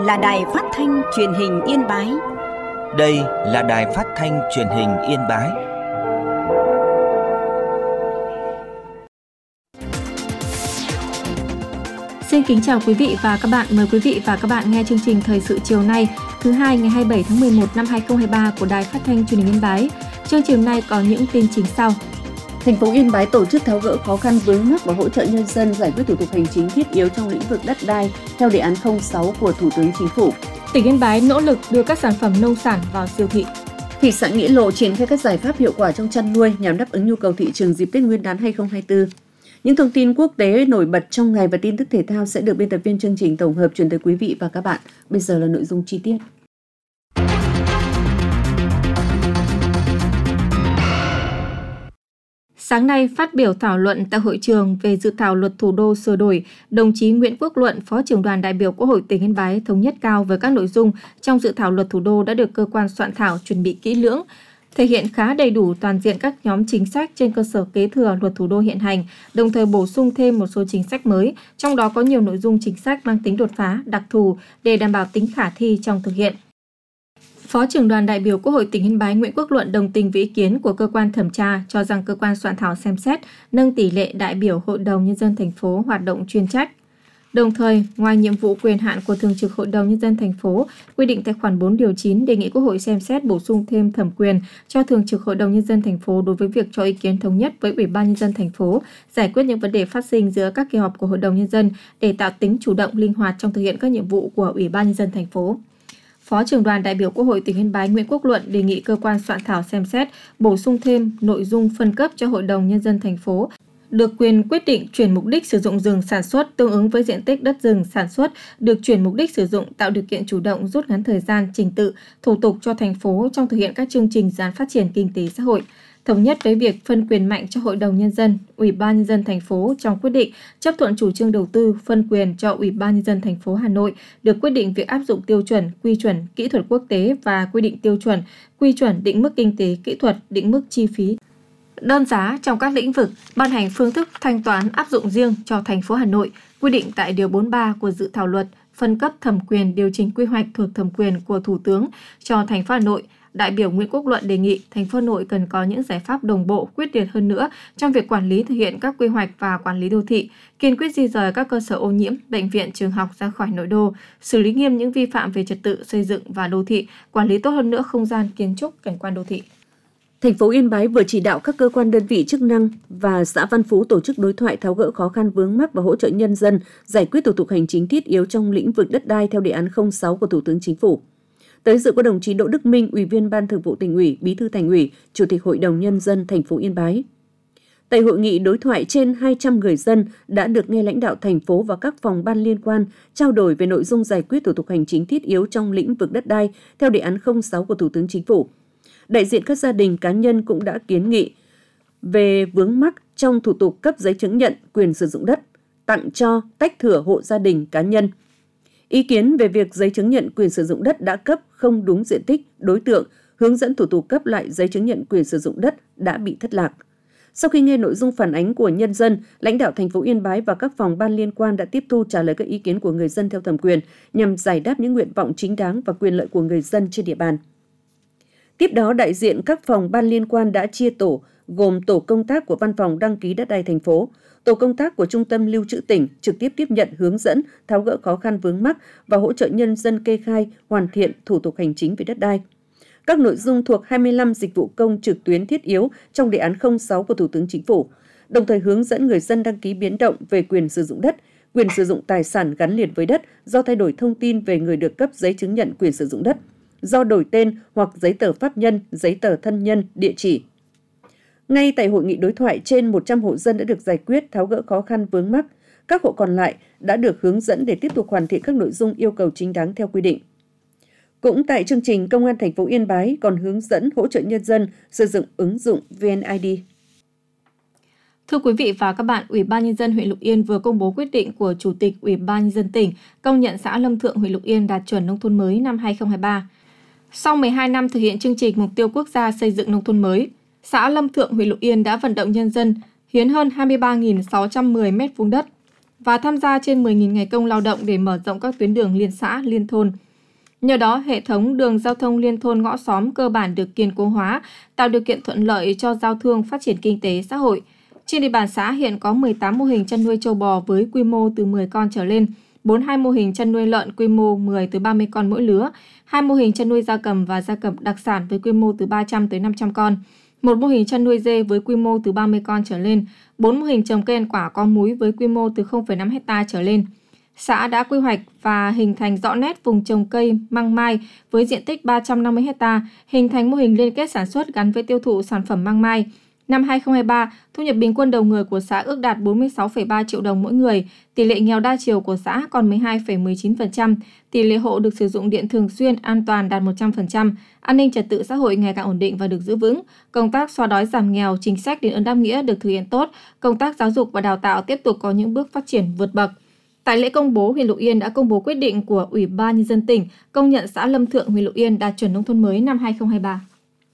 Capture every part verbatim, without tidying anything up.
là Đài Phát thanh Truyền hình Yên Bái. Đây là Đài Phát thanh Truyền hình Yên Bái. Xin kính chào quý vị và các bạn. Mời quý vị và các bạn nghe chương trình Thời sự chiều nay, thứ hai ngày hai mươi bảy tháng mười một năm hai nghìn không trăm hai mươi ba của Đài Phát thanh Truyền hình Yên Bái. Chương trình này có những tin chính sau. Thành phố Yên Bái tổ chức tháo gỡ khó khăn vướng mắc và hỗ trợ nhân dân giải quyết thủ tục hành chính thiết yếu trong lĩnh vực đất đai theo đề án không sáu của Thủ tướng Chính phủ. Tỉnh Yên Bái nỗ lực đưa các sản phẩm nông sản vào siêu thị. Thị xã Nghĩa Lộ triển khai các giải pháp hiệu quả trong chăn nuôi nhằm đáp ứng nhu cầu thị trường dịp Tết Nguyên đán hai nghìn không trăm hai mươi tư. Những thông tin quốc tế nổi bật trong ngày và tin tức thể thao sẽ được biên tập viên chương trình tổng hợp truyền tới quý vị và các bạn. Bây giờ là nội dung chi tiết. Sáng nay, phát biểu thảo luận tại hội trường về dự thảo luật thủ đô sửa đổi, đồng chí Nguyễn Quốc Luận, Phó trưởng đoàn đại biểu Quốc hội tỉnh Yên Bái thống nhất cao với các nội dung trong dự thảo luật thủ đô đã được cơ quan soạn thảo chuẩn bị kỹ lưỡng, thể hiện khá đầy đủ toàn diện các nhóm chính sách trên cơ sở kế thừa luật thủ đô hiện hành, đồng thời bổ sung thêm một số chính sách mới, trong đó có nhiều nội dung chính sách mang tính đột phá, đặc thù để đảm bảo tính khả thi trong thực hiện. Phó trưởng đoàn đại biểu Quốc hội tỉnh Yên Bái Nguyễn Quốc Luận đồng tình với ý kiến của cơ quan thẩm tra, cho rằng cơ quan soạn thảo xem xét nâng tỷ lệ đại biểu Hội đồng Nhân dân thành phố hoạt động chuyên trách. Đồng thời, ngoài nhiệm vụ quyền hạn của Thường trực Hội đồng Nhân dân thành phố, quy định tại khoản bốn điều chín đề nghị Quốc hội xem xét bổ sung thêm thẩm quyền cho Thường trực Hội đồng Nhân dân thành phố đối với việc cho ý kiến thống nhất với Ủy ban Nhân dân thành phố, giải quyết những vấn đề phát sinh giữa các kỳ họp của Hội đồng Nhân dân để tạo tính chủ động linh hoạt trong thực hiện các nhiệm vụ của Ủy ban Nhân dân thành phố. Phó trưởng đoàn đại biểu Quốc hội tỉnh Yên Bái Nguyễn Quốc Luận đề nghị cơ quan soạn thảo xem xét bổ sung thêm nội dung phân cấp cho Hội đồng Nhân dân thành phố được quyền quyết định chuyển mục đích sử dụng rừng sản xuất tương ứng với diện tích đất rừng sản xuất được chuyển mục đích sử dụng, tạo điều kiện chủ động rút ngắn thời gian, trình tự, thủ tục cho thành phố trong thực hiện các chương trình dự án phát triển kinh tế xã hội. Thống nhất với việc phân quyền mạnh cho Hội đồng Nhân dân, Ủy ban Nhân dân thành phố trong quyết định chấp thuận chủ trương đầu tư, phân quyền cho Ủy ban Nhân dân thành phố Hà Nội được quyết định việc áp dụng tiêu chuẩn, quy chuẩn, kỹ thuật quốc tế và quy định tiêu chuẩn, quy chuẩn định mức kinh tế, kỹ thuật, định mức chi phí, đơn giá trong các lĩnh vực, ban hành phương thức thanh toán áp dụng riêng cho thành phố Hà Nội, quy định tại điều bốn mươi ba của dự thảo luật, phân cấp thẩm quyền điều chỉnh quy hoạch thuộc thẩm quyền của Thủ tướng cho thành phố Hà Nội. Đại biểu Nguyễn Quốc Luận đề nghị thành phố Hà Nội cần có những giải pháp đồng bộ, quyết liệt hơn nữa trong việc quản lý thực hiện các quy hoạch và quản lý đô thị, kiên quyết di rời các cơ sở ô nhiễm, bệnh viện, trường học ra khỏi nội đô, xử lý nghiêm những vi phạm về trật tự xây dựng và đô thị, quản lý tốt hơn nữa không gian kiến trúc, cảnh quan đô thị. Thành phố Yên Bái vừa chỉ đạo các cơ quan đơn vị chức năng và xã Văn Phú tổ chức đối thoại tháo gỡ khó khăn vướng mắc và hỗ trợ nhân dân giải quyết thủ tục hành chính thiết yếu trong lĩnh vực đất đai theo đề án không sáu của Thủ tướng Chính phủ. Tới dự có đồng chí Đỗ Đức Minh, Ủy viên Ban Thường vụ Tỉnh ủy, Bí thư Thành ủy, Chủ tịch Hội đồng Nhân dân thành phố Yên Bái. Tại hội nghị đối thoại, trên hai trăm người dân đã được nghe lãnh đạo thành phố và các phòng ban liên quan trao đổi về nội dung giải quyết thủ tục hành chính thiết yếu trong lĩnh vực đất đai theo đề án không sáu của Thủ tướng Chính phủ. Đại diện các gia đình cá nhân cũng đã kiến nghị về vướng mắc trong thủ tục cấp giấy chứng nhận quyền sử dụng đất, tặng cho, tách thửa hộ gia đình cá nhân. Ý kiến về việc giấy chứng nhận quyền sử dụng đất đã cấp không đúng diện tích, đối tượng, hướng dẫn thủ tục cấp lại giấy chứng nhận quyền sử dụng đất đã bị thất lạc. Sau khi nghe nội dung phản ánh của nhân dân, lãnh đạo thành phố Yên Bái và các phòng ban liên quan đã tiếp thu trả lời các ý kiến của người dân theo thẩm quyền nhằm giải đáp những nguyện vọng chính đáng và quyền lợi của người dân trên địa bàn. Tiếp đó, đại diện các phòng ban liên quan đã chia tổ, gồm tổ công tác của Văn phòng đăng ký đất đai thành phố, tổ công tác của Trung tâm Lưu trữ tỉnh trực tiếp tiếp nhận, hướng dẫn, tháo gỡ khó khăn vướng mắc và hỗ trợ nhân dân kê khai, hoàn thiện thủ tục hành chính về đất đai. Các nội dung thuộc hai mươi lăm dịch vụ công trực tuyến thiết yếu trong đề án không sáu của Thủ tướng Chính phủ, đồng thời hướng dẫn người dân đăng ký biến động về quyền sử dụng đất, quyền sử dụng tài sản gắn liền với đất do thay đổi thông tin về người được cấp giấy chứng nhận quyền sử dụng đất, do đổi tên hoặc giấy tờ pháp nhân, giấy tờ thân nhân, địa chỉ. Ngay tại hội nghị đối thoại, trên một trăm hộ dân đã được giải quyết tháo gỡ khó khăn vướng mắc. Các hộ còn lại đã được hướng dẫn để tiếp tục hoàn thiện các nội dung yêu cầu chính đáng theo quy định. Cũng tại chương trình, Công an thành phố Yên Bái còn hướng dẫn hỗ trợ nhân dân sử dụng ứng dụng vê en i đê. Thưa quý vị và các bạn, Ủy ban Nhân dân huyện Lục Yên vừa công bố quyết định của Chủ tịch Ủy ban Nhân dân tỉnh công nhận xã Lâm Thượng, huyện Lục Yên đạt chuẩn nông thôn mới năm hai nghìn không trăm hai mươi ba. Sau mười hai năm thực hiện chương trình mục tiêu quốc gia xây dựng nông thôn mới, xã Lâm Thượng, huyện Lục Yên đã vận động nhân dân hiến hơn hai mươi ba nghìn sáu trăm mười mét vuông đất, và tham gia trên mười nghìn ngày công lao động để mở rộng các tuyến đường liên xã, liên thôn. Nhờ đó, hệ thống đường giao thông liên thôn ngõ xóm cơ bản được kiên cố hóa, tạo điều kiện thuận lợi cho giao thương phát triển kinh tế xã hội. Trên địa bàn xã hiện có mười tám mô hình chăn nuôi trâu bò với quy mô từ mười con trở lên, bốn mươi hai mô hình chăn nuôi lợn quy mô mười tới ba mươi con mỗi lứa, hai mô hình chăn nuôi gia cầm và gia cầm đặc sản với quy mô từ ba trăm tới năm trăm con, một mô hình chăn nuôi dê với quy mô từ ba mươi con trở lên, bốn mô hình trồng cây ăn quả có múi với quy mô từ không phẩy năm hectare trở lên. Xã đã quy hoạch và hình thành rõ nét vùng trồng cây măng mai với diện tích ba trăm năm mươi hectare, hình thành mô hình liên kết sản xuất gắn với tiêu thụ sản phẩm măng mai. Năm hai không hai ba, thu nhập bình quân đầu người của xã ước đạt bốn mươi sáu phẩy ba triệu đồng mỗi người, tỷ lệ nghèo đa chiều của xã còn mười hai phẩy mười chín phần trăm, tỷ lệ hộ được sử dụng điện thường xuyên an toàn đạt một trăm phần trăm, an ninh trật tự xã hội ngày càng ổn định và được giữ vững, công tác xóa đói giảm nghèo, chính sách đền ơn đáp nghĩa được thực hiện tốt, công tác giáo dục và đào tạo tiếp tục có những bước phát triển vượt bậc. Tại lễ công bố, huyện Lục Yên đã công bố quyết định của Ủy ban Nhân dân tỉnh công nhận xã Lâm Thượng, huyện Lục Yên đạt chuẩn nông thôn mới năm hai không hai ba.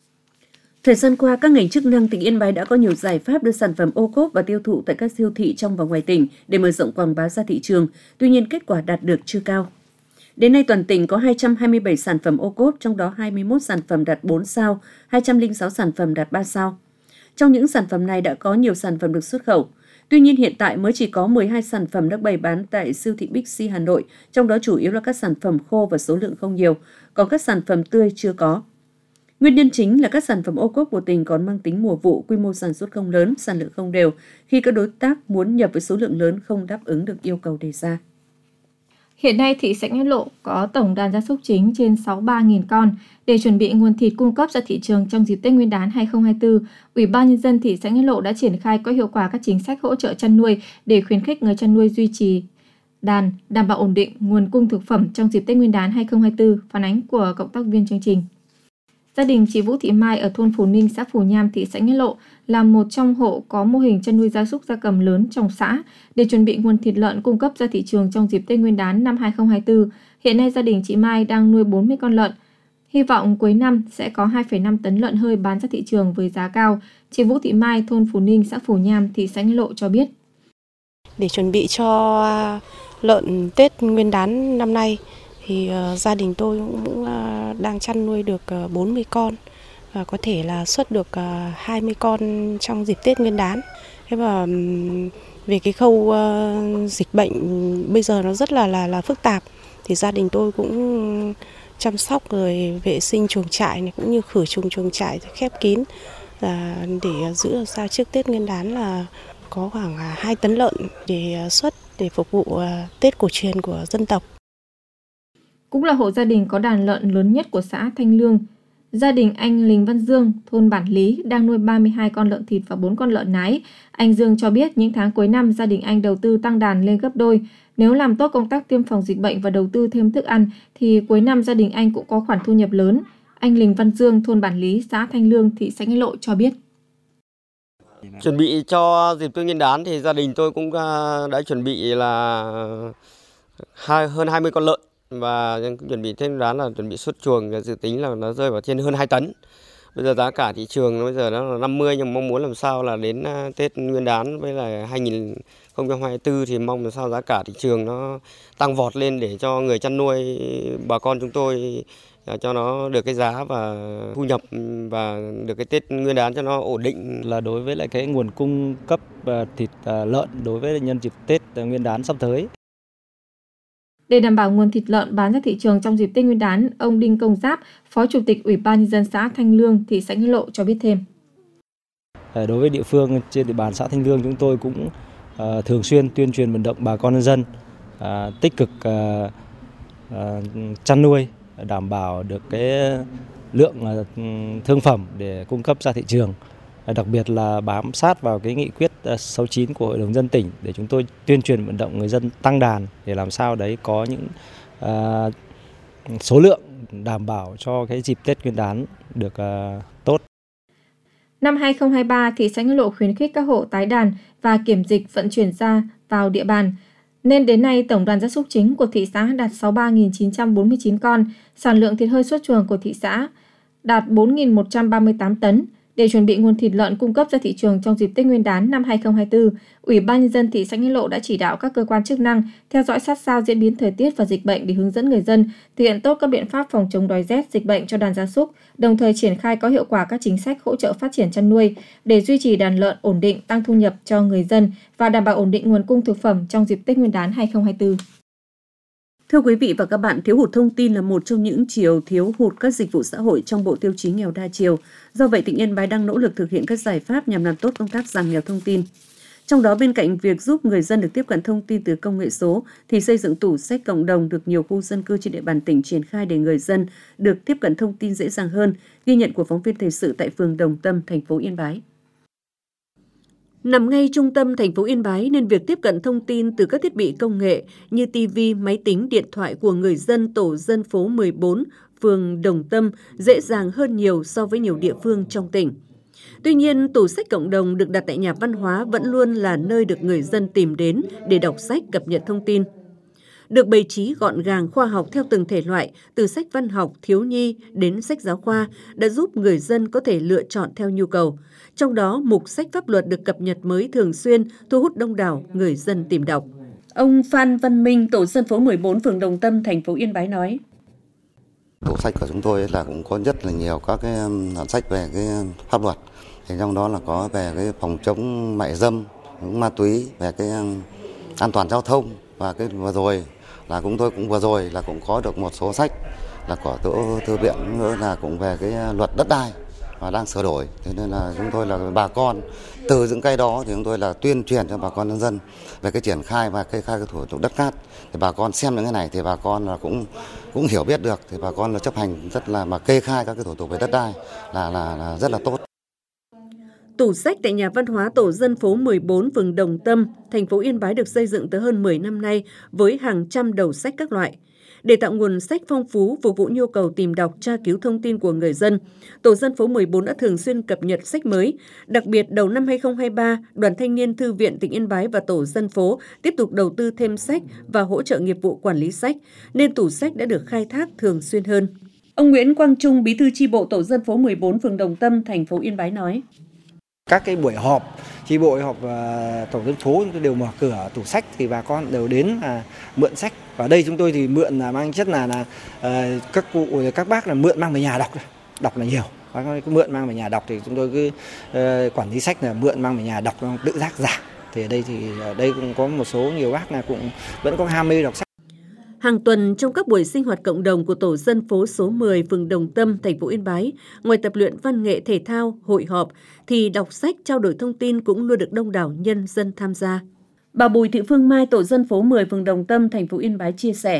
Thời gian qua, các ngành chức năng tỉnh Yên Bái đã có nhiều giải pháp đưa sản phẩm ô cốp và tiêu thụ tại các siêu thị trong và ngoài tỉnh để mở rộng quảng bá ra thị trường. Tuy nhiên, kết quả đạt được chưa cao. Đến nay, toàn tỉnh có hai trăm hai mươi bảy sản phẩm ô cốp, trong đó hai mươi mốt sản phẩm đạt bốn sao, hai trăm lẻ sáu sản phẩm đạt ba sao. Trong những sản phẩm này đã có nhiều sản phẩm được xuất khẩu. Tuy nhiên, hiện tại mới chỉ có mười hai sản phẩm được bày bán tại siêu thị Big C Hà Nội, trong đó chủ yếu là các sản phẩm khô và số lượng không nhiều, còn các sản phẩm tươi chưa có. Nguyên nhân chính là các sản phẩm ô cốp của tỉnh còn mang tính mùa vụ, quy mô sản xuất không lớn, sản lượng không đều, khi các đối tác muốn nhập với số lượng lớn không đáp ứng được yêu cầu đề ra. Hiện nay, thị xã Nghĩa Lộ có tổng đàn gia súc chính trên sáu mươi ba nghìn con. Để chuẩn bị nguồn thịt cung cấp ra thị trường trong dịp Tết Nguyên đán hai không hai tư, Ủy ban Nhân dân thị xã Nghĩa Lộ đã triển khai có hiệu quả các chính sách hỗ trợ chăn nuôi để khuyến khích người chăn nuôi duy trì đàn, đảm bảo ổn định nguồn cung thực phẩm trong dịp Tết Nguyên đán hai không hai tư, phản ánh của cộng tác viên chương trình. Gia đình chị Vũ Thị Mai ở thôn Phù Ninh, xã Phù Nham, thị xã Nghĩa Lộ là một trong hộ có mô hình chăn nuôi gia súc gia cầm lớn trong xã. Để chuẩn bị nguồn thịt lợn cung cấp ra thị trường trong dịp Tết Nguyên đán năm hai không hai tư, hiện nay gia đình chị Mai đang nuôi bốn mươi con lợn. Hy vọng cuối năm sẽ có hai phẩy năm tấn lợn hơi bán ra thị trường với giá cao. Chị Vũ Thị Mai, thôn Phù Ninh, xã Phù Nham, thị xã Nghĩa Lộ cho biết. Để chuẩn bị cho lợn Tết Nguyên đán năm nay, thì uh, gia đình tôi cũng uh, đang chăn nuôi được uh, bốn mươi con và có thể là xuất được uh, hai mươi con trong dịp Tết Nguyên đán. Thế và um, về cái khâu uh, dịch bệnh bây giờ nó rất là là là phức tạp, thì gia đình tôi cũng chăm sóc rồi vệ sinh chuồng trại này, cũng như khử trùng chuồng trại khép kín uh, để giữ ra trước Tết Nguyên đán là có khoảng uh, hai tấn lợn để uh, xuất để phục vụ uh, Tết cổ truyền của dân tộc. Cũng là hộ gia đình có đàn lợn lớn nhất của xã Thanh Lương. Gia đình anh Linh Văn Dương, thôn Bản Lý, đang nuôi ba mươi hai con lợn thịt và bốn con lợn nái. Anh Dương cho biết những tháng cuối năm gia đình anh đầu tư tăng đàn lên gấp đôi. Nếu làm tốt công tác tiêm phòng dịch bệnh và đầu tư thêm thức ăn thì cuối năm gia đình anh cũng có khoản thu nhập lớn. Anh Linh Văn Dương, thôn Bản Lý, xã Thanh Lương, thị xã Nghĩa Lộ cho biết. Chuẩn bị cho dịp Tết Nguyên đán thì gia đình tôi cũng đã chuẩn bị là hơn hai mươi con lợn. Và chuẩn bị Tết Nguyên đán là chuẩn bị xuất chuồng, dự tính là nó rơi vào trên hơn hai tấn. Bây giờ giá cả thị trường bây giờ nó là năm mươi, nhưng mong muốn làm sao là đến Tết Nguyên đán với là hai không hai tư thì mong làm sao giá cả thị trường nó tăng vọt lên để cho người chăn nuôi bà con chúng tôi cho nó được cái giá và thu nhập và được cái Tết Nguyên đán cho nó ổn định. Là đối với lại cái nguồn cung cấp thịt lợn đối với nhân dịp Tết Nguyên đán sắp tới. Để đảm bảo nguồn thịt lợn bán ra thị trường trong dịp Tết Nguyên đán, ông Đinh Công Giáp, Phó Chủ tịch Ủy ban Nhân dân xã Thanh Lương, thị xã Nghĩa Lộ cho biết thêm. Đối với địa phương trên địa bàn xã Thanh Lương, chúng tôi cũng uh, thường xuyên tuyên truyền vận động bà con nhân dân uh, tích cực uh, uh, chăn nuôi, đảm bảo được cái lượng uh, thương phẩm để cung cấp ra thị trường. Đặc biệt là bám sát vào cái nghị quyết sáu mươi chín của Hội đồng nhân dân tỉnh để chúng tôi tuyên truyền vận động người dân tăng đàn để làm sao đấy có những uh, số lượng đảm bảo cho cái dịp Tết Nguyên đán được uh, tốt. Năm hai không hai ba, thị xã Nghĩa Lộ khuyến khích các hộ tái đàn và kiểm dịch vận chuyển ra vào địa bàn. Nên đến nay, tổng đàn gia súc chính của thị xã đạt sáu mươi ba nghìn chín trăm bốn mươi chín con, sản lượng thịt hơi xuất chuồng của thị xã đạt bốn nghìn một trăm ba mươi tám tấn. Để chuẩn bị nguồn thịt lợn cung cấp ra thị trường trong dịp Tết Nguyên đán năm hai không hai tư, Ủy ban Nhân dân thị xã Nghĩa Lộ đã chỉ đạo các cơ quan chức năng theo dõi sát sao diễn biến thời tiết và dịch bệnh để hướng dẫn người dân thực hiện tốt các biện pháp phòng chống đói rét, dịch bệnh cho đàn gia súc, đồng thời triển khai có hiệu quả các chính sách hỗ trợ phát triển chăn nuôi để duy trì đàn lợn ổn định, tăng thu nhập cho người dân và đảm bảo ổn định nguồn cung thực phẩm trong dịp Tết Nguyên đán hai không hai tư. Thưa quý vị và các bạn, thiếu hụt thông tin là một trong những chiều thiếu hụt các dịch vụ xã hội trong bộ tiêu chí nghèo đa chiều. Do vậy, tỉnh Yên Bái đang nỗ lực thực hiện các giải pháp nhằm làm tốt công tác giảm nghèo thông tin. Trong đó, bên cạnh việc giúp người dân được tiếp cận thông tin từ công nghệ số, thì xây dựng tủ sách cộng đồng được nhiều khu dân cư trên địa bàn tỉnh triển khai để người dân được tiếp cận thông tin dễ dàng hơn. Ghi nhận của phóng viên thời sự tại phường Đồng Tâm, thành phố Yên Bái. Nằm ngay trung tâm thành phố Yên Bái nên việc tiếp cận thông tin từ các thiết bị công nghệ như ti vi, máy tính, điện thoại của người dân tổ dân phố mười bốn, phường Đồng Tâm dễ dàng hơn nhiều so với nhiều địa phương trong tỉnh. Tuy nhiên, tủ sách cộng đồng được đặt tại nhà văn hóa vẫn luôn là nơi được người dân tìm đến để đọc sách, cập nhật thông tin. Được bày trí gọn gàng, khoa học theo từng thể loại, từ sách văn học, thiếu nhi đến sách giáo khoa, đã giúp người dân có thể lựa chọn theo nhu cầu. Trong đó, mục sách pháp luật được cập nhật mới thường xuyên, thu hút đông đảo người dân tìm đọc. Ông Phan Văn Minh, tổ dân phố mười bốn, phường Đồng Tâm, thành phố Yên Bái nói: Tủ sách của chúng tôi là cũng có rất là nhiều các cái sách về cái pháp luật. Thì trong đó là có về cái phòng chống mại dâm, ma túy, về cái an toàn giao thông, và cái vừa rồi là chúng tôi cũng vừa rồi là cũng có được một số sách là của tổ thư viện nữa là cũng về cái luật đất đai và đang sửa đổi. Thế nên là chúng tôi là bà con từ những cái đó thì chúng tôi là tuyên truyền cho bà con nhân dân về cái triển khai và kê khai cái thủ tục đất cát. Thì bà con xem những cái này thì bà con là cũng cũng hiểu biết được, thì bà con là chấp hành rất là mà kê khai các cái thủ tục về đất đai là là, là rất là tốt. Tủ sách tại nhà văn hóa tổ dân phố mười bốn, phường Đồng Tâm, thành phố Yên Bái được xây dựng từ hơn mười năm nay với hàng trăm đầu sách các loại. Để tạo nguồn sách phong phú phục vụ nhu cầu tìm đọc, tra cứu thông tin của người dân, tổ dân phố mười bốn đã thường xuyên cập nhật sách mới. Đặc biệt, đầu năm hai không hai ba, Đoàn Thanh niên Thư viện tỉnh Yên Bái và tổ dân phố tiếp tục đầu tư thêm sách và hỗ trợ nghiệp vụ quản lý sách, nên tủ sách đã được khai thác thường xuyên hơn. Ông Nguyễn Quang Trung, bí thư chi bộ tổ dân phố mười bốn, phường Đồng Tâm, thành phố Yên Bái nói: Các cái buổi họp, chi bộ họp tổ dân phố chúng tôi đều mở cửa tủ sách thì bà con đều đến à, mượn sách. Và đây chúng tôi thì mượn là mang chất là là uh, các cụ các bác là mượn mang về nhà đọc, đọc là nhiều. Bác cứ mượn mang về nhà đọc thì chúng tôi cứ uh, quản lý sách là mượn mang về nhà đọc tự giác giảng. Thì ở đây thì ở đây cũng có một số nhiều bác là cũng vẫn có ham mê đọc sách. Hàng tuần trong các buổi sinh hoạt cộng đồng của tổ dân phố số mười, phường Đồng Tâm, thành phố Yên Bái, ngoài tập luyện văn nghệ thể thao, hội họp, thì đọc sách, trao đổi thông tin cũng luôn được đông đảo nhân dân tham gia. Bà Bùi Thị Phương Mai, tổ dân phố mười, phường Đồng Tâm, thành phố Yên Bái chia sẻ: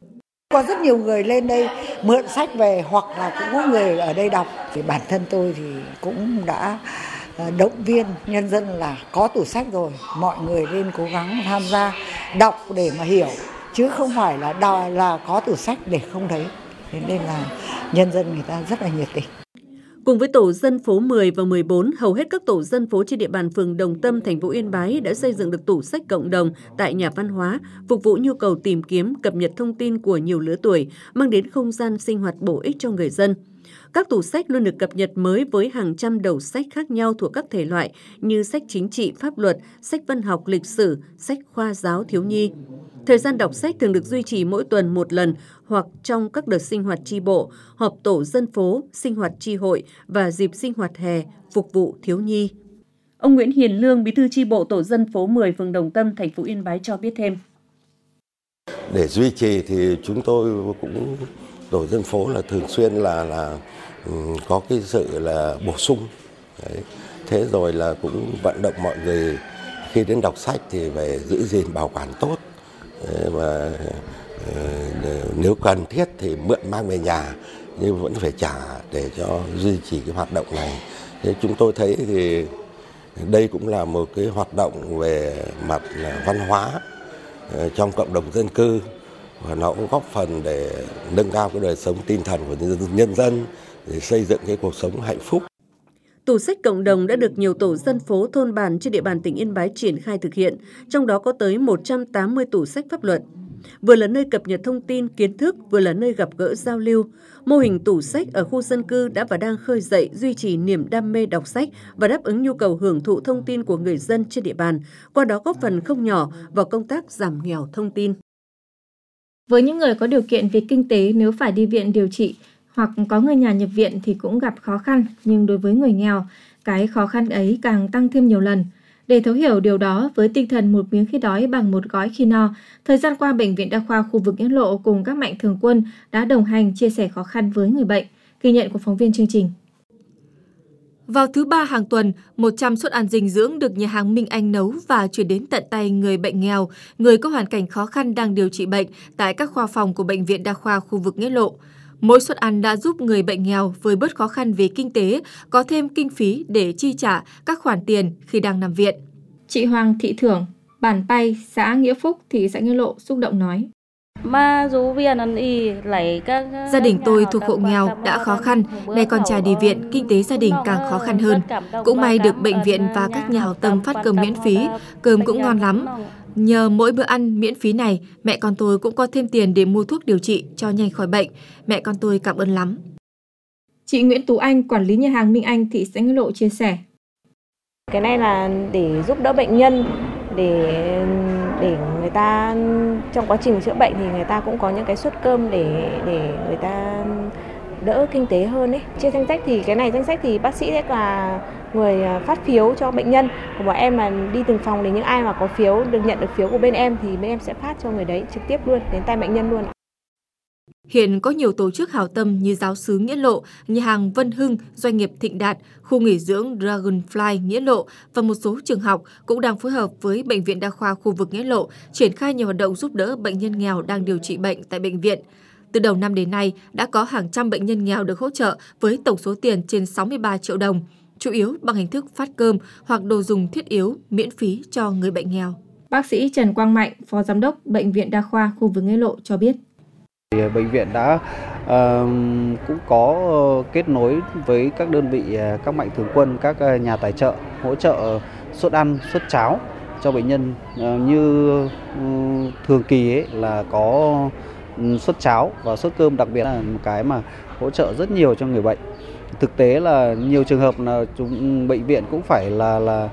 Có rất nhiều người lên đây mượn sách về hoặc là cũng có người ở đây đọc. Thì bản thân tôi thì cũng đã động viên nhân dân là có tủ sách rồi, mọi người nên cố gắng tham gia đọc để mà hiểu, chứ không phải là đòi là có tủ sách để không thấy. Thế nên là nhân dân người ta rất là nhiệt tình. Cùng với tổ dân phố mười và mười bốn, hầu hết các tổ dân phố trên địa bàn phường Đồng Tâm, thành phố Yên Bái đã xây dựng được tủ sách cộng đồng tại nhà văn hóa, phục vụ nhu cầu tìm kiếm, cập nhật thông tin của nhiều lứa tuổi, mang đến không gian sinh hoạt bổ ích cho người dân. Các tủ sách luôn được cập nhật mới với hàng trăm đầu sách khác nhau thuộc các thể loại như sách chính trị, pháp luật, sách văn học, lịch sử, sách khoa giáo thiếu nhi. Thời gian đọc sách thường được duy trì mỗi tuần một lần hoặc trong các đợt sinh hoạt chi bộ, họp tổ dân phố, sinh hoạt chi hội và dịp sinh hoạt hè phục vụ thiếu nhi. Ông Nguyễn Hiền Lương, bí thư chi bộ tổ dân phố mười, phường Đồng Tâm, thành phố Yên Bái cho biết thêm: Để duy trì thì chúng tôi cũng tổ dân phố là thường xuyên là là có cái sự là bổ sung. Đấy. Thế rồi là cũng vận động mọi người khi đến đọc sách thì phải giữ gìn bảo quản tốt. Và nếu cần thiết thì mượn mang về nhà nhưng vẫn phải trả để cho duy trì cái hoạt động này. Thế chúng tôi thấy thì đây cũng là một cái hoạt động về mặt văn hóa trong cộng đồng dân cư, và nó cũng góp phần để nâng cao cái đời sống tinh thần của nhân dân, để xây dựng cái cuộc sống hạnh phúc. Tủ sách cộng đồng đã được nhiều tổ dân phố, thôn bản trên địa bàn tỉnh Yên Bái triển khai thực hiện, trong đó có tới một trăm tám mươi tủ sách pháp luật. vừa là nơi cập nhật thông tin, kiến thức, vừa là nơi gặp gỡ giao lưu. Mô hình tủ sách ở khu dân cư đã và đang khơi dậy, duy trì niềm đam mê đọc sách và đáp ứng nhu cầu hưởng thụ thông tin của người dân trên địa bàn, qua đó góp phần không nhỏ vào công tác giảm nghèo thông tin. Với những người có điều kiện về kinh tế, nếu phải đi viện điều trị hoặc có người nhà nhập viện thì cũng gặp khó khăn, nhưng đối với người nghèo, cái khó khăn ấy càng tăng thêm nhiều lần. Để thấu hiểu điều đó, với tinh thần một miếng khi đói bằng một gói khi no, thời gian qua Bệnh viện Đa khoa khu vực Nghĩa Lộ cùng các mạnh thường quân đã đồng hành chia sẻ khó khăn với người bệnh. Ghi nhận của phóng viên chương trình. Vào thứ ba hàng tuần, một trăm suất ăn dinh dưỡng được nhà hàng Minh Anh nấu và chuyển đến tận tay người bệnh nghèo, người có hoàn cảnh khó khăn đang điều trị bệnh tại các khoa phòng của Bệnh viện Đa khoa khu vực Nghĩa Lộ. Mỗi suất ăn đã giúp người bệnh nghèo vơi bớt khó khăn về kinh tế, có thêm kinh phí để chi trả các khoản tiền khi đang nằm viện. Chị Hoàng Thị Thưởng, bản Pay, xã Nghĩa Phúc, thị xã Nghĩa Lộ xúc động nói. Gia đình tôi thuộc hộ nghèo đã khó khăn, nay con trai đi viện, kinh tế gia đình càng khó khăn hơn. Cũng may được bệnh viện và các nhà hảo tâm phát cơm miễn phí, cơm cũng ngon lắm. Nhờ mỗi bữa ăn miễn phí này, mẹ con tôi cũng có thêm tiền để mua thuốc điều trị cho nhanh khỏi bệnh. Mẹ con tôi cảm ơn lắm. Chị Nguyễn Tú Anh, quản lý nhà hàng Minh Anh, thị xã Nghĩa Lộ chia sẻ. Cái này là để giúp đỡ bệnh nhân, để để người ta trong quá trình chữa bệnh thì người ta cũng có những cái suất cơm để để người ta đỡ kinh tế hơn ấy. Trên danh sách thì cái này danh sách thì bác sĩ sẽ là người phát phiếu cho bệnh nhân. Của bọn em là đi từng phòng, để những ai mà có phiếu được nhận được phiếu của bên em thì bên em sẽ phát cho người đấy trực tiếp luôn đến tay bệnh nhân luôn. Hiện có nhiều tổ chức hảo tâm như Giáo xứ Nghĩa Lộ, nhà hàng Vân Hưng, doanh nghiệp Thịnh Đạt, khu nghỉ dưỡng Dragonfly Nghĩa Lộ và một số trường học cũng đang phối hợp với Bệnh viện Đa khoa khu vực Nghĩa Lộ triển khai nhiều hoạt động giúp đỡ bệnh nhân nghèo đang điều trị bệnh tại bệnh viện. Từ đầu năm đến nay, đã có hàng trăm bệnh nhân nghèo được hỗ trợ với tổng số tiền trên sáu mươi ba triệu đồng, chủ yếu bằng hình thức phát cơm hoặc đồ dùng thiết yếu miễn phí cho người bệnh nghèo. Bác sĩ Trần Quang Mạnh, Phó Giám đốc Bệnh viện Đa khoa khu vực Nghĩa Lộ cho biết. Bệnh viện đã uh, cũng có kết nối với các đơn vị, các mạnh thường quân, các nhà tài trợ hỗ trợ suất ăn, suất cháo cho bệnh nhân. Uh, như uh, thường kỳ ấy, là có suất cháo và suất cơm, đặc biệt là một cái mà hỗ trợ rất nhiều cho người bệnh. Thực tế là nhiều trường hợp là chúng, bệnh viện cũng phải là là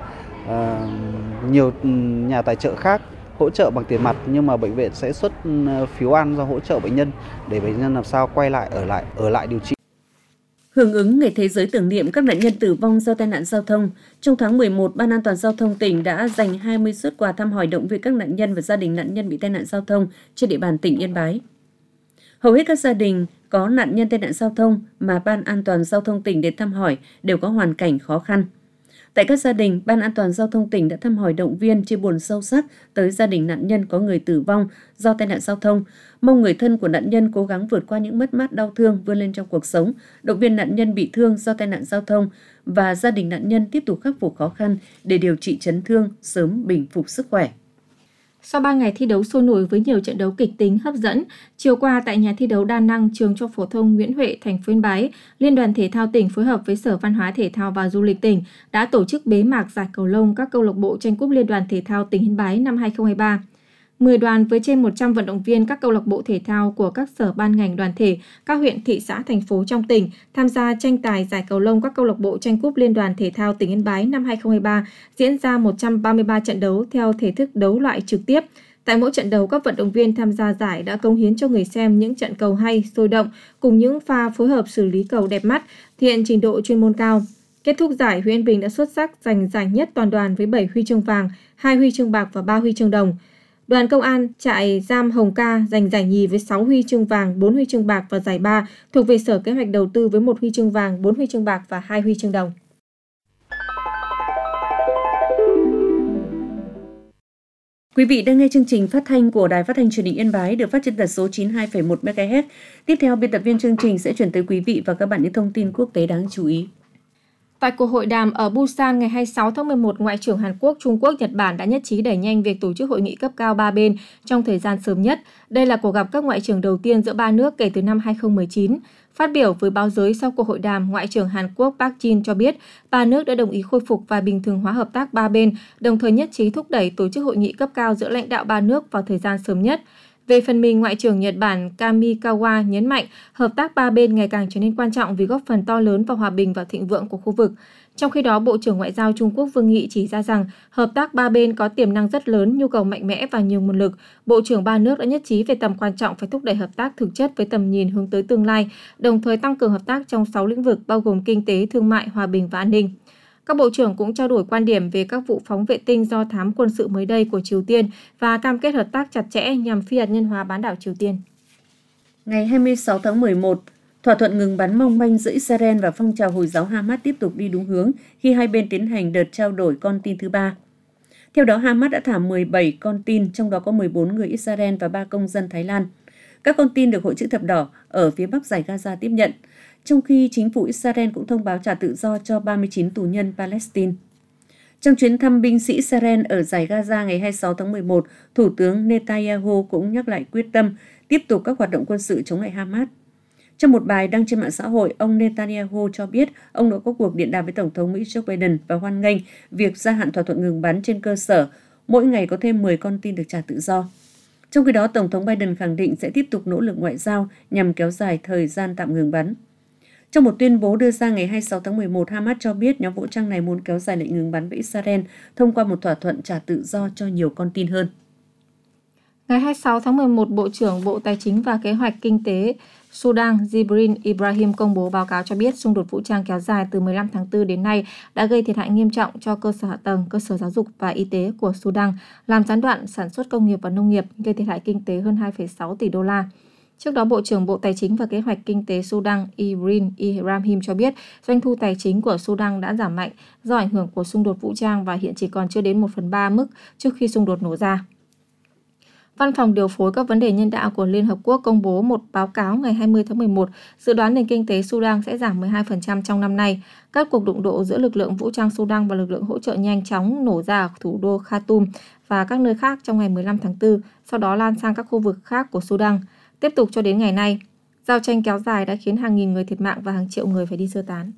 uh, nhiều nhà tài trợ khác hỗ trợ bằng tiền mặt, nhưng mà bệnh viện sẽ xuất phiếu ăn ra hỗ trợ bệnh nhân để bệnh nhân làm sao quay lại ở lại ở lại điều trị. Hưởng ứng Ngày Thế giới tưởng niệm các nạn nhân tử vong do tai nạn giao thông, trong tháng mười một, Ban An toàn giao thông tỉnh đã dành hai mươi suất quà thăm hỏi động viên các nạn nhân và gia đình nạn nhân bị tai nạn giao thông trên địa bàn tỉnh Yên Bái. Hầu hết các gia đình có nạn nhân tai nạn giao thông mà Ban An toàn giao thông tỉnh đến thăm hỏi đều có hoàn cảnh khó khăn. Tại các gia đình, Ban An toàn giao thông tỉnh đã thăm hỏi động viên, chia buồn sâu sắc tới gia đình nạn nhân có người tử vong do tai nạn giao thông, mong người thân của nạn nhân cố gắng vượt qua những mất mát đau thương, vươn lên trong cuộc sống, động viên nạn nhân bị thương do tai nạn giao thông và gia đình nạn nhân tiếp tục khắc phục khó khăn để điều trị chấn thương, sớm bình phục sức khỏe. Sau ba ngày thi đấu sôi nổi với nhiều trận đấu kịch tính hấp dẫn, chiều qua tại nhà thi đấu đa năng trường Trung học phổ thông Nguyễn Huệ, thành phố Yên Bái, Liên đoàn Thể thao tỉnh phối hợp với Sở Văn hóa Thể thao và Du lịch tỉnh đã tổ chức bế mạc giải cầu lông các câu lạc bộ tranh cúp Liên đoàn Thể thao tỉnh Yên Bái năm hai không hai ba. mười đoàn với trên một trăm vận động viên các câu lạc bộ thể thao của các sở ban ngành đoàn thể, các huyện, thị xã, thành phố trong tỉnh tham gia tranh tài giải cầu lông các câu lạc bộ tranh cúp Liên đoàn Thể thao tỉnh Yên Bái năm hai không hai ba, diễn ra một trăm ba mươi ba trận đấu theo thể thức đấu loại trực tiếp. Tại mỗi trận đấu, các vận động viên tham gia giải đã cống hiến cho người xem những trận cầu hay, sôi động cùng những pha phối hợp xử lý cầu đẹp mắt, thể hiện trình độ chuyên môn cao. Kết thúc giải, huyện Yên Bình đã xuất sắc giành giải nhất toàn đoàn với bảy huy chương vàng, hai huy chương bạc và ba huy chương đồng. Đoàn công an trại giam Hồng Ca giành giải nhì với sáu huy chương vàng, bốn huy chương bạc và giải ba thuộc về Sở Kế hoạch Đầu tư với một huy chương vàng, bốn huy chương bạc và hai huy chương đồng. Quý vị đang nghe chương trình phát thanh của Đài Phát thanh Truyền hình Yên Bái được phát trên tần số chín mươi hai phẩy một mê ga héc. Tiếp theo, biên tập viên chương trình sẽ chuyển tới quý vị và các bạn những thông tin quốc tế đáng chú ý. Tại cuộc hội đàm ở Busan ngày hai mươi sáu tháng mười một, Ngoại trưởng Hàn Quốc, Trung Quốc, Nhật Bản đã nhất trí đẩy nhanh việc tổ chức hội nghị cấp cao ba bên trong thời gian sớm nhất. Đây là cuộc gặp các ngoại trưởng đầu tiên giữa ba nước kể từ năm hai không một chín. Phát biểu với báo giới sau cuộc hội đàm, Ngoại trưởng Hàn Quốc Park Jin cho biết ba nước đã đồng ý khôi phục và bình thường hóa hợp tác ba bên, đồng thời nhất trí thúc đẩy tổ chức hội nghị cấp cao giữa lãnh đạo ba nước vào thời gian sớm nhất. Về phần mình, Ngoại trưởng Nhật Bản Kamikawa nhấn mạnh hợp tác ba bên ngày càng trở nên quan trọng vì góp phần to lớn vào hòa bình và thịnh vượng của khu vực. Trong khi đó, Bộ trưởng Ngoại giao Trung Quốc Vương Nghị chỉ ra rằng hợp tác ba bên có tiềm năng rất lớn, nhu cầu mạnh mẽ và nhiều nguồn lực. Bộ trưởng ba nước đã nhất trí về tầm quan trọng phải thúc đẩy hợp tác thực chất với tầm nhìn hướng tới tương lai, đồng thời tăng cường hợp tác trong sáu lĩnh vực bao gồm kinh tế, thương mại, hòa bình và an ninh. Các bộ trưởng cũng trao đổi quan điểm về các vụ phóng vệ tinh do thám quân sự mới đây của Triều Tiên và cam kết hợp tác chặt chẽ nhằm phi hạt nhân hóa bán đảo Triều Tiên. Ngày hai mươi sáu tháng mười một, thỏa thuận ngừng bắn mong manh giữa Israel và phong trào Hồi giáo Hamas tiếp tục đi đúng hướng khi hai bên tiến hành đợt trao đổi con tin thứ ba. Theo đó, Hamas đã thả mười bảy con tin, trong đó có mười bốn người Israel và ba công dân Thái Lan. Các con tin được Hội Chữ Thập Đỏ ở phía bắc dải Gaza tiếp nhận, trong khi chính phủ Israel cũng thông báo trả tự do cho ba mươi chín tù nhân Palestine. Trong chuyến thăm binh sĩ Israel ở dải Gaza ngày hai mươi sáu tháng mười một, Thủ tướng Netanyahu cũng nhắc lại quyết tâm tiếp tục các hoạt động quân sự chống lại Hamas. Trong một bài đăng trên mạng xã hội, ông Netanyahu cho biết ông đã có cuộc điện đàm với Tổng thống Mỹ Joe Biden và hoan nghênh việc gia hạn thỏa thuận ngừng bắn trên cơ sở mỗi ngày có thêm mười con tin được trả tự do. Trong khi đó, Tổng thống Biden khẳng định sẽ tiếp tục nỗ lực ngoại giao nhằm kéo dài thời gian tạm ngừng bắn. Trong một tuyên bố đưa ra ngày hai mươi sáu tháng mười một, Hamas cho biết nhóm vũ trang này muốn kéo dài lệnh ngừng bắn với Israel thông qua một thỏa thuận trả tự do cho nhiều con tin hơn. Ngày hai mươi sáu tháng mười một, Bộ trưởng Bộ Tài chính và Kế hoạch Kinh tế Sudan Jibril Ibrahim công bố báo cáo cho biết xung đột vũ trang kéo dài từ mười lăm tháng tư đến nay đã gây thiệt hại nghiêm trọng cho cơ sở hạ tầng, cơ sở giáo dục và y tế của Sudan, làm gián đoạn sản xuất công nghiệp và nông nghiệp, gây thiệt hại kinh tế hơn hai phẩy sáu tỷ đô la. Trước đó, Bộ trưởng Bộ Tài chính và Kế hoạch Kinh tế Sudan Jibril Ibrahim cho biết doanh thu tài chính của Sudan đã giảm mạnh do ảnh hưởng của xung đột vũ trang và hiện chỉ còn chưa đến một phần ba mức trước khi xung đột nổ ra. Văn phòng điều phối các vấn đề nhân đạo của Liên Hợp Quốc công bố một báo cáo ngày hai mươi tháng mười một dự đoán nền kinh tế Sudan sẽ giảm mười hai phần trăm trong năm nay. Các cuộc đụng độ giữa lực lượng vũ trang Sudan và lực lượng hỗ trợ nhanh chóng nổ ra ở thủ đô Khartoum và các nơi khác trong ngày mười lăm tháng tư, sau đó lan sang các khu vực khác của Sudan. Tiếp tục cho đến ngày nay, giao tranh kéo dài đã khiến hàng nghìn người thiệt mạng và hàng triệu người phải đi sơ tán.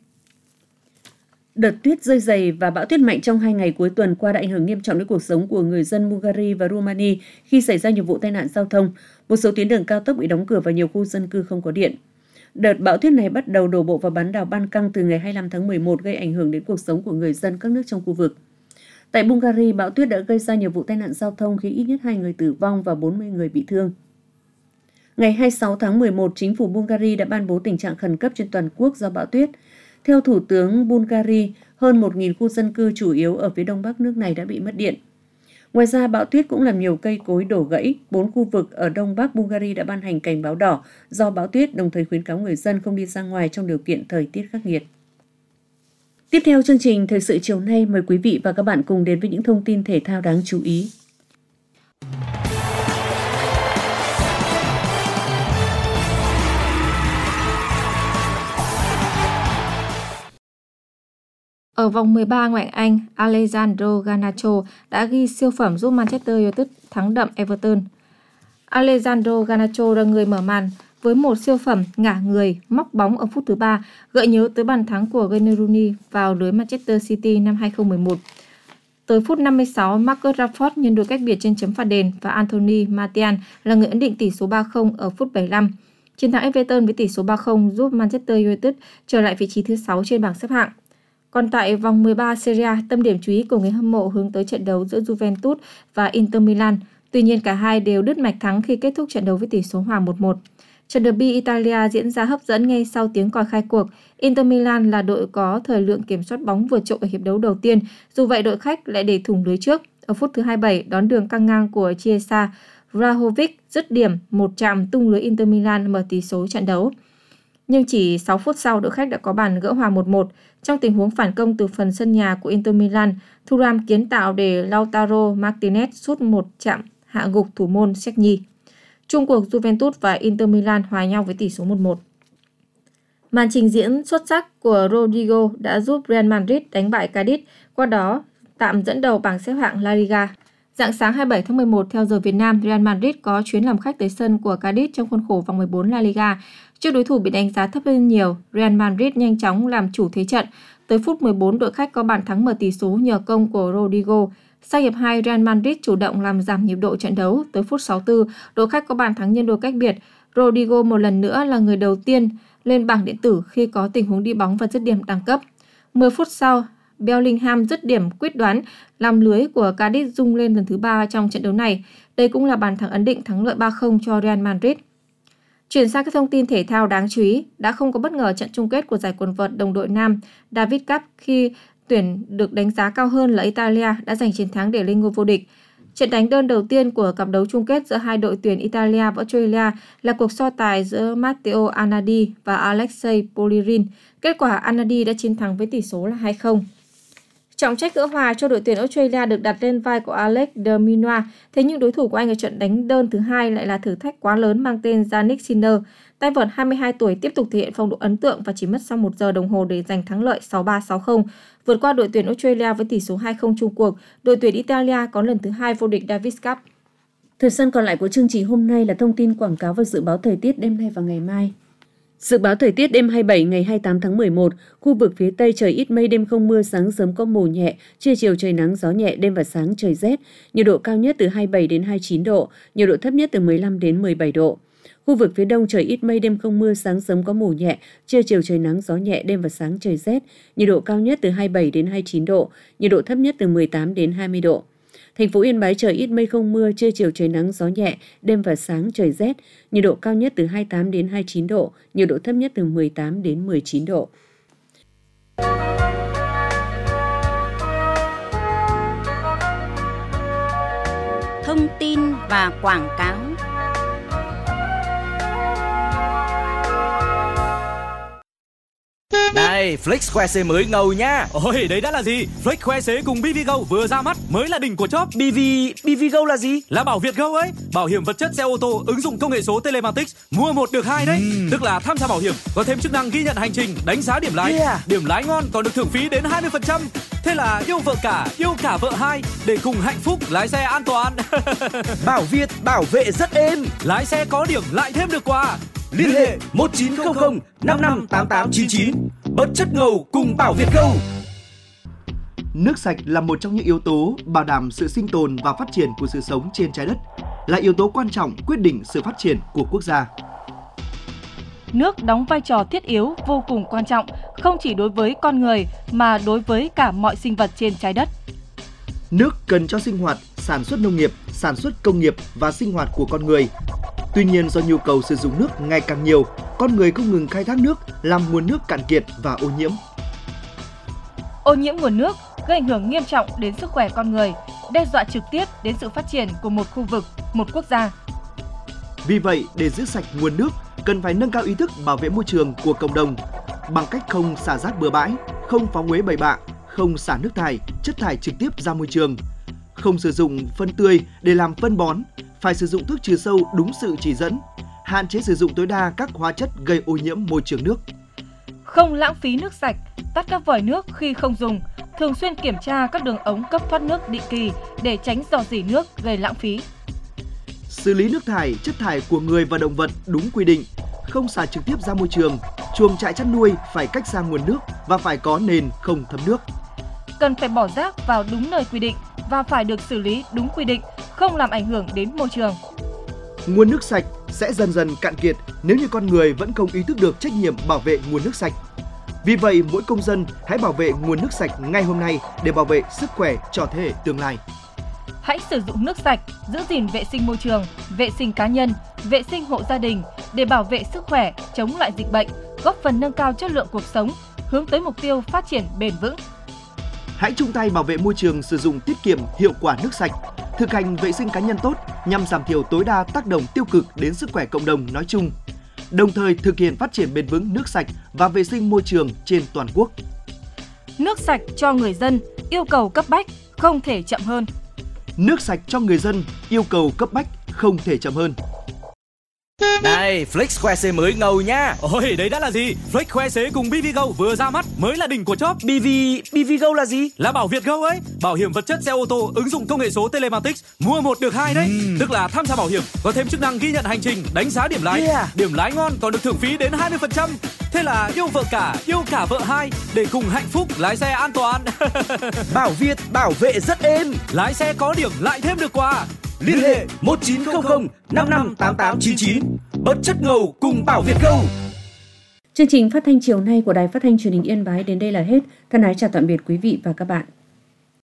Đợt tuyết rơi dày và bão tuyết mạnh trong hai ngày cuối tuần qua đã ảnh hưởng nghiêm trọng đến cuộc sống của người dân Bulgaria và Romania khi xảy ra nhiều vụ tai nạn giao thông. Một số tuyến đường cao tốc bị đóng cửa và nhiều khu dân cư không có điện. Đợt bão tuyết này bắt đầu đổ bộ vào bán đảo Ban Căng từ ngày hai mươi lăm tháng mười một, gây ảnh hưởng đến cuộc sống của người dân các nước trong khu vực. Tại Bulgaria, bão tuyết đã gây ra nhiều vụ tai nạn giao thông khiến ít nhất hai người tử vong và bốn mươi người bị thương. Ngày hai mươi sáu tháng mười một, chính phủ Bulgaria đã ban bố tình trạng khẩn cấp trên toàn quốc do bão tuyết. Theo Thủ tướng Bulgaria, hơn một nghìn khu dân cư chủ yếu ở phía đông bắc nước này đã bị mất điện. Ngoài ra, bão tuyết cũng làm nhiều cây cối đổ gãy. Bốn khu vực ở đông bắc Bulgaria đã ban hành cảnh báo đỏ do bão tuyết, đồng thời khuyến cáo người dân không đi ra ngoài trong điều kiện thời tiết khắc nghiệt. Tiếp theo chương trình Thời sự chiều nay, mời quý vị và các bạn cùng đến với những thông tin thể thao đáng chú ý. Ở vòng mười ba ngoại hạng Anh, Alessandro Garnacho đã ghi siêu phẩm giúp Manchester United thắng đậm Everton. Alessandro Garnacho là người mở màn với một siêu phẩm ngả người móc bóng ở phút thứ ba, gợi nhớ tới bàn thắng của Wayne Rooney vào lưới Manchester City năm hai không một một. Tới phút năm mươi sáu, Marcus Rashford nhân đôi cách biệt trên chấm phạt đền và Anthony Martial là người ấn định tỷ số ba không ở phút bảy mươi lăm. Chiến thắng Everton với tỷ số ba không giúp Manchester United trở lại vị trí thứ sáu trên bảng xếp hạng. Còn tại vòng mười ba Serie A, tâm điểm chú ý của người hâm mộ hướng tới trận đấu giữa Juventus và Inter Milan. Tuy nhiên, cả hai đều đứt mạch thắng khi kết thúc trận đấu với tỷ số hòa một một. Trận derby Italia diễn ra hấp dẫn ngay sau tiếng còi khai cuộc. Inter Milan là đội có thời lượng kiểm soát bóng vượt trội ở hiệp đấu đầu tiên. Dù vậy, đội khách lại để thủng lưới trước. Ở phút thứ hai mươi bảy, đón đường căng ngang của Chiesa, Vlahovic dứt điểm một chạm tung lưới Inter Milan mở tỷ số trận đấu. Nhưng chỉ sáu phút sau, đội khách đã có bàn gỡ hòa một một. Trong tình huống phản công từ phần sân nhà của Inter Milan, Thuram kiến tạo để Lautaro Martinez sút một chạm hạ gục thủ môn Szczęsny. Chung cuộc Juventus và Inter Milan hòa nhau với tỷ số một một. Màn trình diễn xuất sắc của Rodrigo đã giúp Real Madrid đánh bại Cadiz, qua đó tạm dẫn đầu bảng xếp hạng La Liga. Rạng sáng hai mươi bảy tháng mười một theo giờ Việt Nam, Real Madrid có chuyến làm khách tới sân của Cadiz trong khuôn khổ vòng mười bốn La Liga. Trước đối thủ bị đánh giá thấp hơn nhiều, Real Madrid nhanh chóng làm chủ thế trận. Tới phút mười bốn, đội khách có bàn thắng mở tỷ số nhờ công của Rodrigo. Sau hiệp hai, Real Madrid chủ động làm giảm nhịp độ trận đấu. Tới phút sáu mươi tư, đội khách có bàn thắng nhân đôi cách biệt. Rodrigo một lần nữa là người đầu tiên lên bảng điện tử khi có tình huống đi bóng và dứt điểm đẳng cấp. mười phút sau, Bellingham dứt điểm quyết đoán làm lưới của Cadiz rung lên lần thứ ba trong trận đấu này. Đây cũng là bàn thắng ấn định thắng lợi ba không cho Real Madrid. Chuyển sang các thông tin thể thao đáng chú ý, đã không có bất ngờ trận chung kết của giải quần vợt đồng đội nam Davis Cup khi tuyển được đánh giá cao hơn là Italia đã giành chiến thắng để lên ngôi vô địch. Trận đánh đơn đầu tiên của cặp đấu chung kết giữa hai đội tuyển Italia và Australia là cuộc so tài giữa Matteo Anadi và Alexei Polirin. Kết quả Anadi đã chiến thắng với tỷ số là hai không. Trọng trách gỡ hòa cho đội tuyển Australia được đặt lên vai của Alex de Minaur, thế nhưng đối thủ của anh ở trận đánh đơn thứ hai lại là thử thách quá lớn mang tên Jannik Sinner. Tay vợt hai mươi hai tuổi tiếp tục thể hiện phong độ ấn tượng và chỉ mất sau một giờ đồng hồ để giành thắng lợi sáu ba sáu không, vượt qua đội tuyển Australia với tỷ số hai không chung cuộc. Đội tuyển Italia có lần thứ hai vô địch Davis Cup. Thời gian còn lại của chương trình hôm nay là thông tin quảng cáo và dự báo thời tiết đêm nay và ngày mai. Dự báo thời tiết đêm hai mươi bảy ngày hai mươi tám tháng mười một, khu vực phía Tây trời ít mây, đêm không mưa, sáng sớm có mù nhẹ, trưa chiều trời nắng gió nhẹ, đêm và sáng trời rét, nhiệt độ cao nhất từ hai mươi bảy đến hai mươi chín độ, nhiệt độ thấp nhất từ mười lăm đến mười bảy độ. Khu vực phía Đông trời ít mây, đêm không mưa, sáng sớm có mù nhẹ, trưa chiều trời nắng gió nhẹ, đêm và sáng trời rét, nhiệt độ cao nhất từ hai mươi bảy đến hai mươi chín độ, nhiệt độ thấp nhất từ mười tám đến hai mươi độ. Thành phố Yên Bái trời ít mây không mưa, trưa chiều trời nắng gió nhẹ, đêm và sáng trời rét, nhiệt độ cao nhất từ hai mươi tám đến hai mươi chín độ, nhiệt độ thấp nhất từ mười tám đến mười chín độ. Thông tin và quảng cáo. Này, Flex khoe xế mới ngầu nha. Ôi, đấy đã là gì? Flex khoe xế cùng bê vê Go vừa ra mắt, mới là đỉnh của chóp. bê vê, bê vê Go là gì? Là bảo Việt Go ấy, bảo hiểm vật chất xe ô tô ứng dụng công nghệ số telematics, mua một được hai đấy. Uhm. Tức là tham gia bảo hiểm có thêm chức năng ghi nhận hành trình, đánh giá điểm lái. Yeah. Điểm lái ngon còn được thưởng phí đến hai mươi phần trăm. Thế là yêu vợ cả, yêu cả vợ hai để cùng hạnh phúc lái xe an toàn. Bảo Việt bảo vệ rất êm. Lái xe có điểm lại thêm được quà. Liên hệ một chín không không năm năm tám tám chín chín. Bớt chất ngầu cùng Bảo Việt Go. Nước sạch là một trong những yếu tố bảo đảm sự sinh tồn và phát triển của sự sống trên trái đất, là yếu tố quan trọng quyết định sự phát triển của quốc gia. Nước đóng vai trò thiết yếu vô cùng quan trọng, không chỉ đối với con người mà đối với cả mọi sinh vật trên trái đất. Nước cần cho sinh hoạt, sản xuất nông nghiệp, sản xuất công nghiệp và sinh hoạt của con người. Tuy nhiên, do nhu cầu sử dụng nước ngày càng nhiều, con người không ngừng khai thác nước, làm nguồn nước cạn kiệt và ô nhiễm. Ô nhiễm nguồn nước gây ảnh hưởng nghiêm trọng đến sức khỏe con người, đe dọa trực tiếp đến sự phát triển của một khu vực, một quốc gia. Vì vậy, để giữ sạch nguồn nước, cần phải nâng cao ý thức bảo vệ môi trường của cộng đồng bằng cách không xả rác bừa bãi, không phóng uế bậy bạ, không xả nước thải, chất thải trực tiếp ra môi trường, không sử dụng phân tươi để làm phân bón, phải sử dụng thuốc trừ sâu đúng sự chỉ dẫn, hạn chế sử dụng tối đa các hóa chất gây ô nhiễm môi trường nước. Không lãng phí nước sạch, tắt các vòi nước khi không dùng, thường xuyên kiểm tra các đường ống cấp thoát nước định kỳ để tránh rò rỉ nước gây lãng phí. Xử lý nước thải, chất thải của người và động vật đúng quy định, không xả trực tiếp ra môi trường, chuồng trại chăn nuôi phải cách xa nguồn nước và phải có nền không thấm nước. Cần phải bỏ rác vào đúng nơi quy định và phải được xử lý đúng quy định, không làm ảnh hưởng đến môi trường. Nguồn nước sạch sẽ dần dần cạn kiệt nếu như con người vẫn không ý thức được trách nhiệm bảo vệ nguồn nước sạch. Vì vậy, mỗi công dân hãy bảo vệ nguồn nước sạch ngay hôm nay để bảo vệ sức khỏe cho thế hệ tương lai. Hãy sử dụng nước sạch, giữ gìn vệ sinh môi trường, vệ sinh cá nhân, vệ sinh hộ gia đình để bảo vệ sức khỏe, chống lại dịch bệnh, góp phần nâng cao chất lượng cuộc sống, hướng tới mục tiêu phát triển bền vững. Hãy chung tay bảo vệ môi trường, sử dụng tiết kiệm hiệu quả nước sạch, thực hành vệ sinh cá nhân tốt nhằm giảm thiểu tối đa tác động tiêu cực đến sức khỏe cộng đồng nói chung, đồng thời thực hiện phát triển bền vững nước sạch và vệ sinh môi trường trên toàn quốc. Nước sạch cho người dân, yêu cầu cấp bách, không thể chậm hơn. Nước sạch cho người dân, yêu cầu cấp bách, không thể chậm hơn. Này, Flex khoe xế mới ngầu nha. Ôi, đấy đã là gì? Flex khoe xế cùng bê vê Go vừa ra mắt, mới là đỉnh của chóp. bê vê bê vê Go là gì? Là Bảo Việt Go ấy, bảo hiểm vật chất xe ô tô ứng dụng công nghệ số Telematics, mua một được hai đấy. Uhm. Tức là tham gia bảo hiểm có thêm chức năng ghi nhận hành trình, đánh giá điểm lái. Yeah. Điểm lái ngon còn được thưởng phí đến hai mươi phần trăm. Thế là yêu vợ cả, yêu cả vợ hai để cùng hạnh phúc lái xe an toàn. Bảo Việt bảo vệ rất êm. Lái xe có điểm lại thêm được quà. Liên hệ một chín không không năm năm tám tám chín chín. Bớt chất ngầu cùng Bảo Việt Go. Chương trình phát thanh chiều nay của Đài Phát thanh Truyền hình Yên Bái đến đây là hết. Thân ái chào tạm biệt quý vị và các bạn.